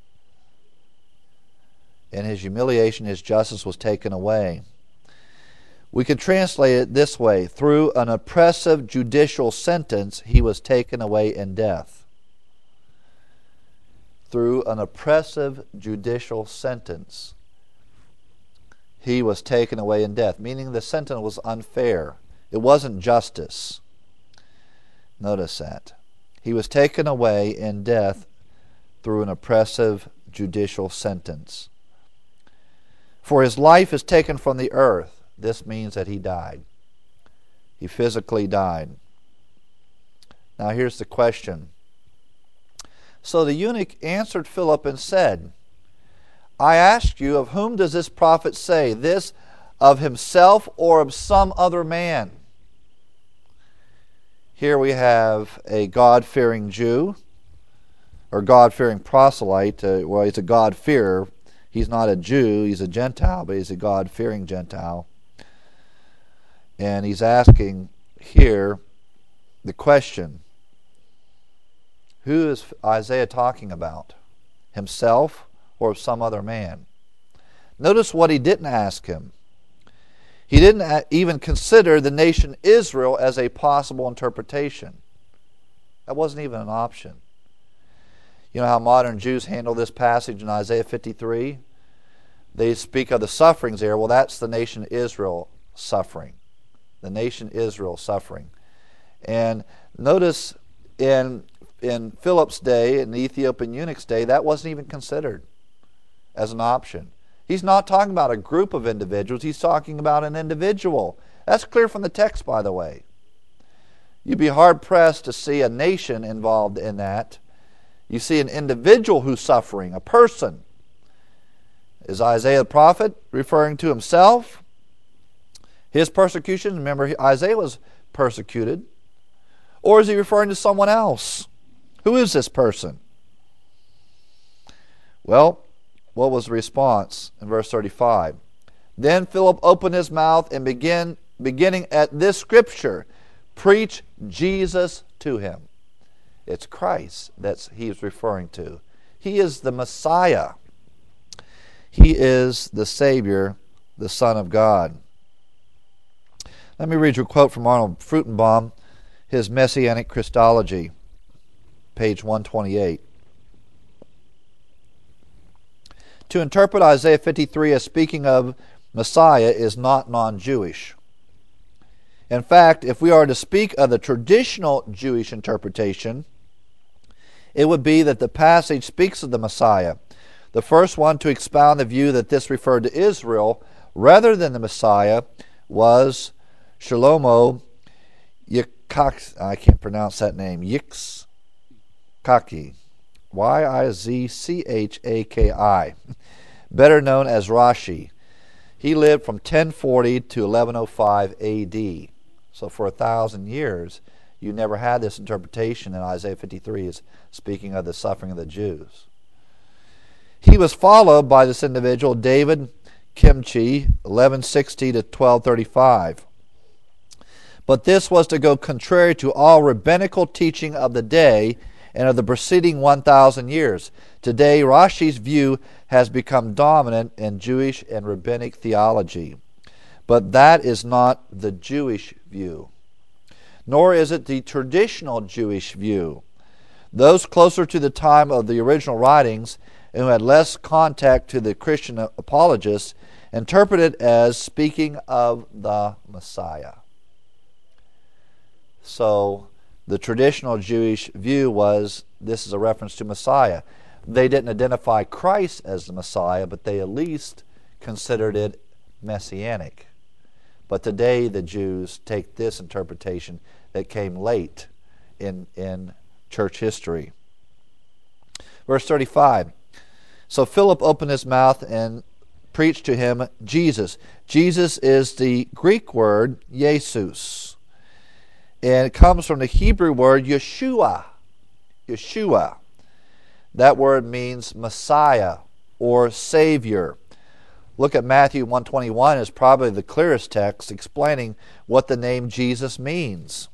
In his humiliation his justice was taken away. We can translate it this way. Through an oppressive judicial sentence he was taken away in death. Through an oppressive judicial sentence he was taken away in death, meaning the sentence was unfair. It wasn't justice. Notice that. He was taken away in death through an oppressive judicial sentence. For his life is taken from the earth. This means that he died. He physically died. Now here's the question. So the eunuch answered Philip and said, I ask you, of whom does this prophet say, this of himself or of some other man? Here we have a God-fearing Jew, or God-fearing proselyte. Uh, well, he's a God-fearer. He's not a Jew, he's a Gentile, but he's a God-fearing Gentile. And he's asking here the question, who is Isaiah talking about? Himself or of some other man? Notice what he didn't ask him. He didn't even consider the nation Israel as a possible interpretation. That wasn't even an option. You know how modern Jews handle this passage in Isaiah fifty-three? They speak of the sufferings there. Well, that's the nation Israel suffering. The nation Israel suffering. And notice in, in Philip's day, in the Ethiopian eunuch's day, that wasn't even considered as an option. He's not talking about a group of individuals. He's talking about an individual. That's clear from the text, by the way. You'd be hard-pressed to see a nation involved in that. You see an individual who's suffering, a person. Is Isaiah the prophet referring to himself? His persecution? Remember, Isaiah was persecuted. Or is he referring to someone else? Who is this person? Well, what was the response in verse thirty-five? Then Philip opened his mouth and began, beginning at this scripture, preach Jesus to him. It's Christ that he's referring to. He is the Messiah. He is the Savior, the Son of God. Let me read you a quote from Arnold Fruchtenbaum, his Messianic Christology, page one twenty-eight. To interpret Isaiah fifty-three as speaking of Messiah is not non-Jewish. In fact, if we are to speak of the traditional Jewish interpretation, it would be that the passage speaks of the Messiah. The first one to expound the view that this referred to Israel rather than the Messiah was Shlomo Yitzchak, I can't pronounce that name, Yitzchaki, Y I Z C H A K I, better known as Rashi. He lived from ten forty to eleven oh five A D. So for a thousand years, you never had this interpretation in Isaiah fifty-three as speaking of the suffering of the Jews. He was followed by this individual, David Kimchi, eleven sixty to twelve thirty-five. But this was to go contrary to all rabbinical teaching of the day and of the preceding one thousand years. Today, Rashi's view has become dominant in Jewish and rabbinic theology. But that is not the Jewish view, nor is it the traditional Jewish view. Those closer to the time of the original writings and who had less contact to the Christian apologists interpret it as speaking of the Messiah. So the traditional Jewish view was this is a reference to Messiah. They didn't identify Christ as the Messiah, but they at least considered it messianic. But today the Jews take this interpretation that came late in, in church history. Verse thirty-five. So Philip opened his mouth and preached to him Jesus. Jesus is the Greek word Jesus. And it comes from the Hebrew word Yeshua. Yeshua. That word means Messiah or Savior. Look at Matthew one twenty-one is probably the clearest text explaining what the name Jesus means.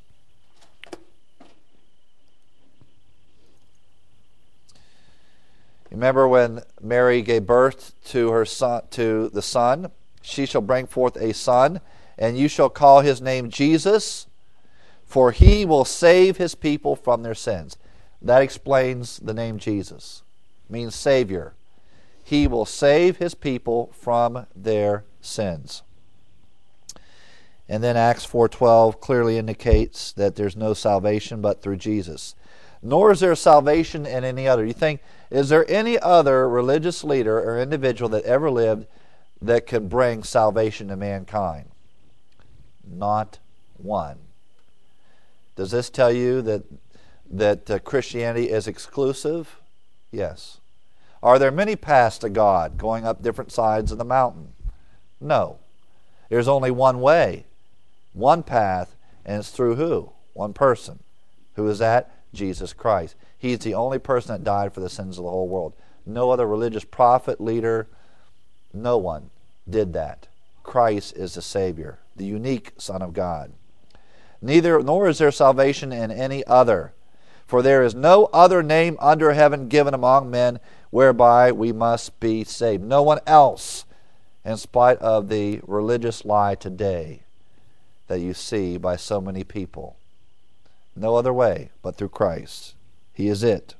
Remember when Mary gave birth to her son, to the Son? She shall bring forth a son, and you shall call his name Jesus, for he will save his people from their sins. That explains the name Jesus. It means Savior. He will save his people from their sins. And then Acts four twelve clearly indicates that there's no salvation but through Jesus. Nor is there salvation in any other. You think, is there any other religious leader or individual that ever lived that can bring salvation to mankind? Not one. Does this tell you that that uh, Christianity is exclusive? Yes. Are there many paths to God going up different sides of the mountain? No. There's only one way, one path, and it's through who? One person. Who is that? Jesus Christ. He's the only person that died for the sins of the whole world. No other religious prophet, leader, no one did that. Christ is the Savior, the unique Son of God. Neither, nor is there salvation in any other. For there is no other name under heaven given among men whereby we must be saved. No one else, in spite of the religious lie today that you see by so many people. No other way but through Christ. He is it.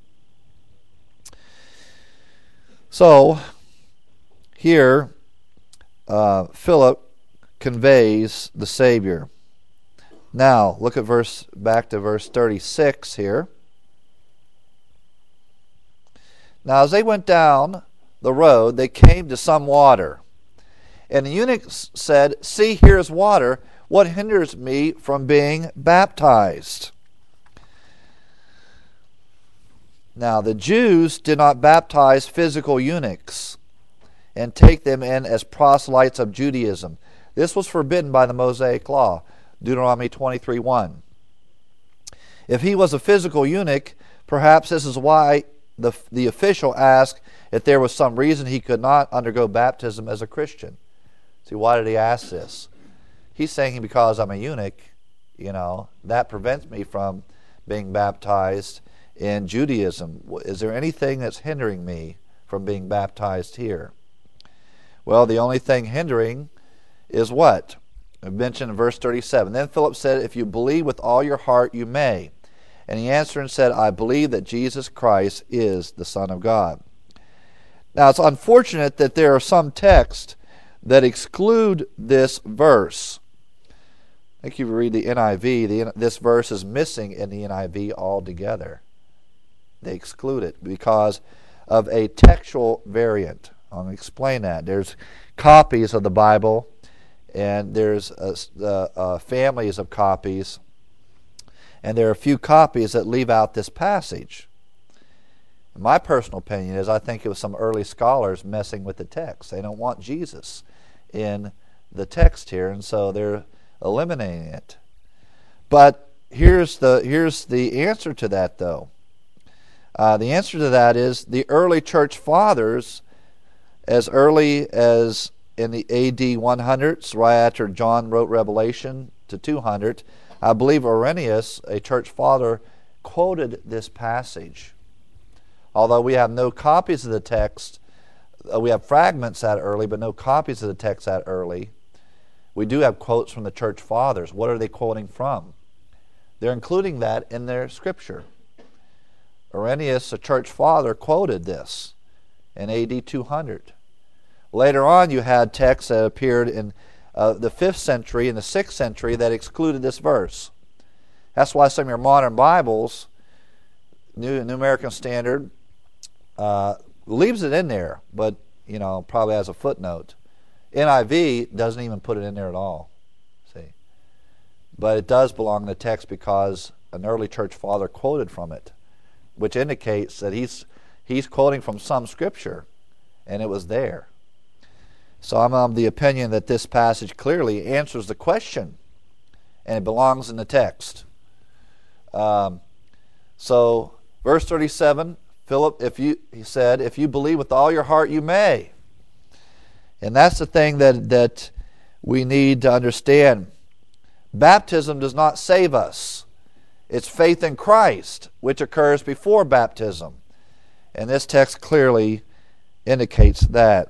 So, here, uh, Philip conveys the Savior. Now, look at verse back to verse thirty-six here. Now, as they went down the road, they came to some water. And the eunuch said, "See, here is water. What hinders me from being baptized?" Now, the Jews did not baptize physical eunuchs and take them in as proselytes of Judaism. This was forbidden by the Mosaic Law, Deuteronomy twenty-three one. If he was a physical eunuch, perhaps this is why the, the official asked if there was some reason he could not undergo baptism as a Christian. See, why did he ask this? He's saying because I'm a eunuch, you know, that prevents me from being baptized in Judaism. Is there anything that's hindering me from being baptized here? Well, the only thing hindering is what? I mentioned in verse thirty-seven. Then Philip said, if you believe with all your heart, you may. And he answered and said, I believe that Jesus Christ is the Son of God. Now, it's unfortunate that there are some texts that exclude this verse. I think if you read the N I V, the, this verse is missing in the N I V altogether. They exclude it because of a textual variant. I'll explain that. There's copies of the Bible, and there's uh, uh, uh, families of copies, and there are a few copies that leave out this passage. My personal opinion is I think it was some early scholars messing with the text. They don't want Jesus in the text here, and so they're eliminating it. But here's the here's the answer to that, though. Uh, the answer to that is the early church fathers, as early as in the A D one hundreds, right after John wrote Revelation to two hundred, I believe Irenaeus, a church father, quoted this passage. Although we have no copies of the text, uh, we have fragments that early, but no copies of the text that early. We do have quotes from the church fathers. What are they quoting from? They're including that in their scripture. Irenaeus, a church father, quoted this in A D two hundred. Later on, you had texts that appeared in uh, the fifth century and the sixth century that excluded this verse. That's why some of your modern Bibles, New, New American Standard, uh, leaves it in there, but you know, probably as a footnote. N I V doesn't even put it in there at all. See, but it does belong in the text because an early church father quoted from it, which indicates that he's he's quoting from some scripture, and it was there. So I'm of the opinion that this passage clearly answers the question, and it belongs in the text. Um, so, verse thirty-seven, Philip, if you he said, if you believe with all your heart, you may. And that's the thing that that we need to understand. Baptism does not save us. It's faith in Christ, which occurs before baptism. And this text clearly indicates that.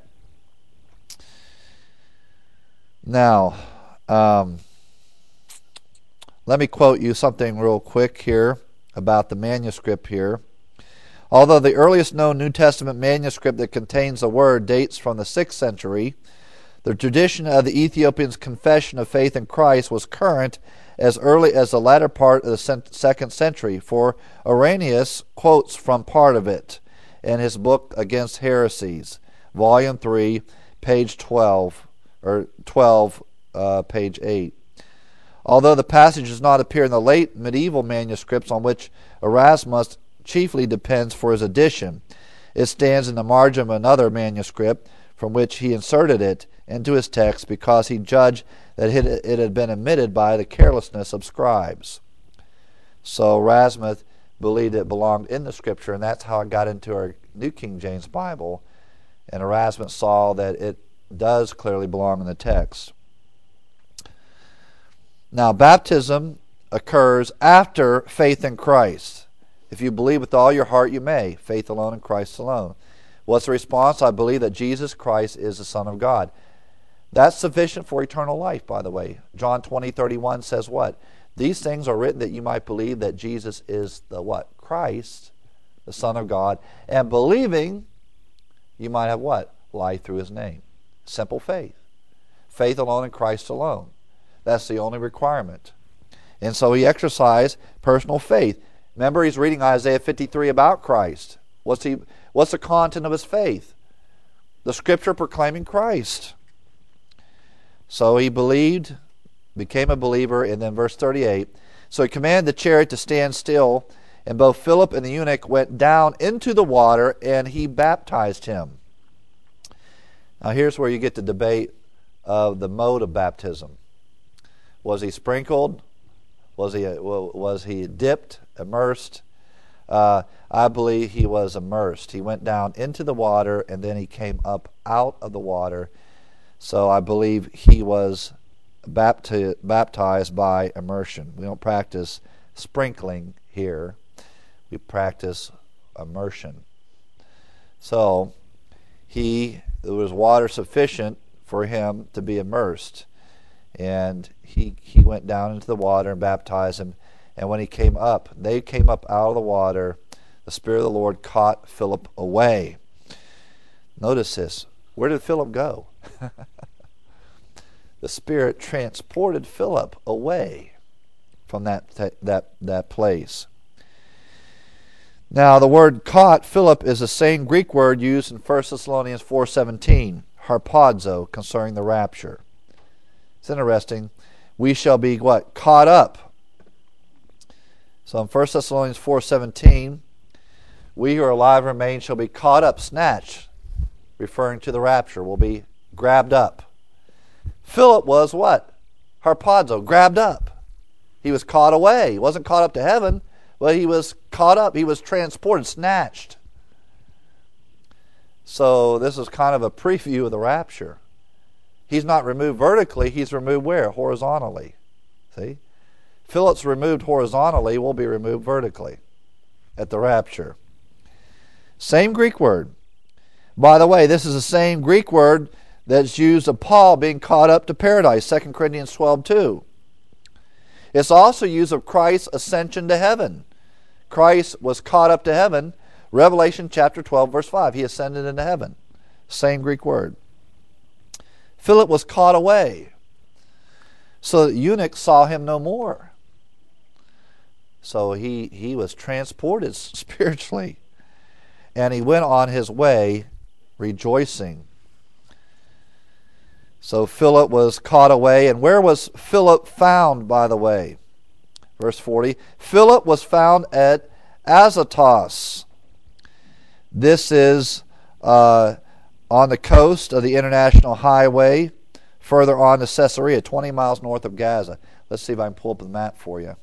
Now, um, let me quote you something real quick here about the manuscript here. Although the earliest known New Testament manuscript that contains the word dates from the sixth century, the tradition of the Ethiopians' confession of faith in Christ was current as early as the latter part of the second century, for Irenaeus quotes from part of it in his book Against Heresies, Volume three, page twelve, or twelve, uh, page eight. Although the passage does not appear in the late medieval manuscripts on which Erasmus chiefly depends for his edition, it stands in the margin of another manuscript from which he inserted it into his text because he judged that it had been omitted by the carelessness of scribes. So Erasmus believed it belonged in the scripture, and that's how it got into our New King James Bible. And Erasmus saw that it does clearly belong in the text. Now, baptism occurs after faith in Christ. If you believe with all your heart, you may. Faith alone in Christ alone. What's the response? I believe that Jesus Christ is the Son of God. That's sufficient for eternal life, by the way. John twenty, thirty-one says what? These things are written that you might believe that Jesus is the what? Christ, the Son of God. And believing, you might have what? Life through his name. Simple faith. Faith alone in Christ alone. That's the only requirement. And so he exercised personal faith. Remember, he's reading Isaiah fifty-three about Christ. What's he? What's the content of his faith? The scripture proclaiming Christ. So he believed, became a believer, and then verse thirty-eight. So he commanded the chariot to stand still, and both Philip and the eunuch went down into the water, and he baptized him. Now here's where you get the debate of the mode of baptism. Was he sprinkled? Was he was he dipped, immersed? Uh, I believe he was immersed. He went down into the water and then he came up out of the water. So I believe he was bapti- baptized by immersion. We don't practice sprinkling here. We practice immersion. So he there was water sufficient for him to be immersed. And he he went down into the water and baptized him. And when he came up, they came up out of the water, the Spirit of the Lord caught Philip away. Notice this. Where did Philip go? The Spirit transported Philip away from that, that, that, that place. Now, the word caught Philip is the same Greek word used in First Thessalonians four seventeen, harpazo, concerning the rapture. It's interesting. We shall be what? Caught up. So in First Thessalonians four seventeen, we who are alive and remain shall be caught up, snatched, referring to the rapture, will be grabbed up. Philip was what? Harpazo, grabbed up. He was caught away. He wasn't caught up to heaven, but he was caught up. He was transported, snatched. So this is kind of a preview of the rapture. He's not removed vertically. He's removed where? Horizontally. See? Philip's removed horizontally, will be removed vertically at the rapture. Same Greek word. By the way, this is the same Greek word that's used of Paul being caught up to paradise, Second Corinthians twelve two. It's also used of Christ's ascension to heaven. Christ was caught up to heaven, Revelation chapter twelve, verse five. He ascended into heaven. Same Greek word. Philip was caught away, so the eunuch saw him no more. So he, he was transported spiritually, and he went on his way rejoicing. So Philip was caught away, and where was Philip found, by the way? Verse forty, Philip was found at Azotus. This is uh, on the coast of the international highway, further on to Caesarea, twenty miles north of Gaza. Let's see if I can pull up the map for you.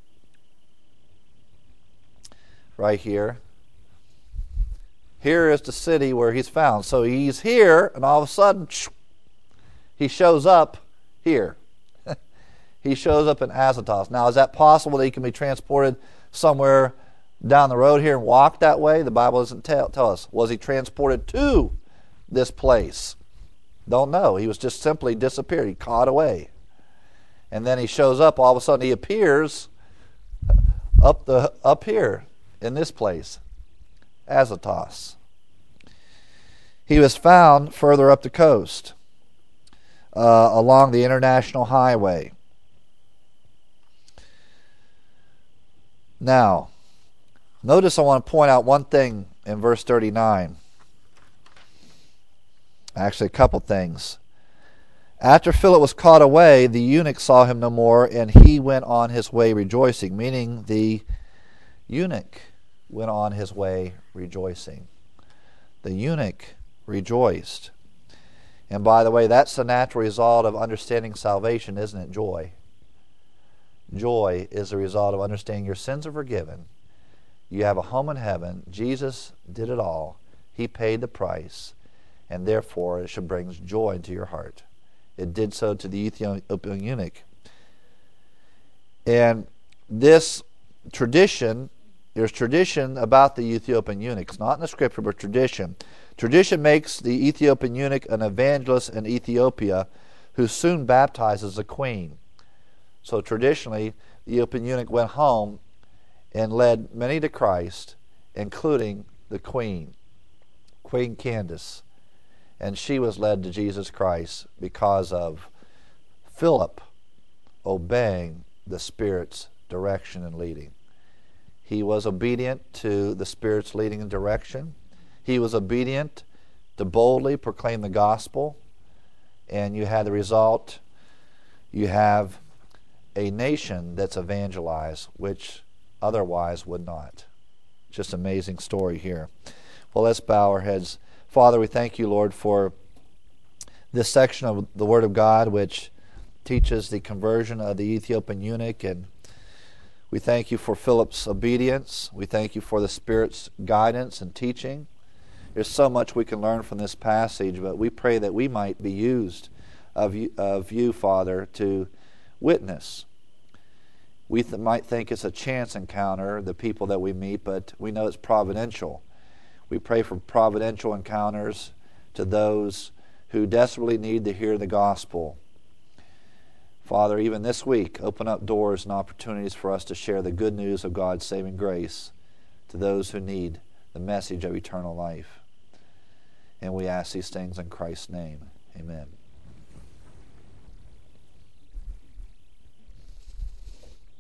Right here. Here is the city where he's found. So he's here, and all of a sudden, he shows up here. He shows up in Azotus. Now, is that possible that he can be transported somewhere down the road here and walk that way? The Bible doesn't tell, tell us. Was he transported to this place? Don't know. He was just simply disappeared. He caught away. And then he shows up. All of a sudden, he appears up the up here in this place, Azotus. He was found further up the coast, uh, along the international highway. Now, notice I want to point out one thing in verse thirty-nine. Actually, a couple things. After Philip was caught away, the eunuch saw him no more, and he went on his way rejoicing, meaning the eunuch went on his way rejoicing. The eunuch rejoiced. And by the way, that's the natural result of understanding salvation, isn't it? Joy. Joy is the result of understanding your sins are forgiven. You have a home in heaven. Jesus did it all. He paid the price. And therefore, it should bring joy into your heart. It did so to the Ethiopian eunuch. And this tradition, there's tradition about the Ethiopian eunuch. It's not in the scripture, but tradition. Tradition makes the Ethiopian eunuch an evangelist in Ethiopia who soon baptizes the queen. So traditionally, the Ethiopian eunuch went home and led many to Christ, including the queen, Queen Candace. And she was led to Jesus Christ because of Philip obeying the Spirit's direction and leading. He was obedient to the Spirit's leading and direction. He was obedient to boldly proclaim the gospel. And you had the result, you have a nation that's evangelized, which otherwise would not. Just an amazing story here. Well, let's bow our heads. Father, we thank you, Lord, for this section of the Word of God, which teaches the conversion of the Ethiopian eunuch. And We thank you for Philip's obedience. We thank you for the Spirit's guidance and teaching. There's so much we can learn from this passage, but we pray that we might be used of you, of you Father, to witness. We th- might think it's a chance encounter, the people that we meet, but we know it's providential. We pray for providential encounters to those who desperately need to hear the gospel. Father, even this week, open up doors and opportunities for us to share the good news of God's saving grace to those who need the message of eternal life. And we ask these things in Christ's name. Amen.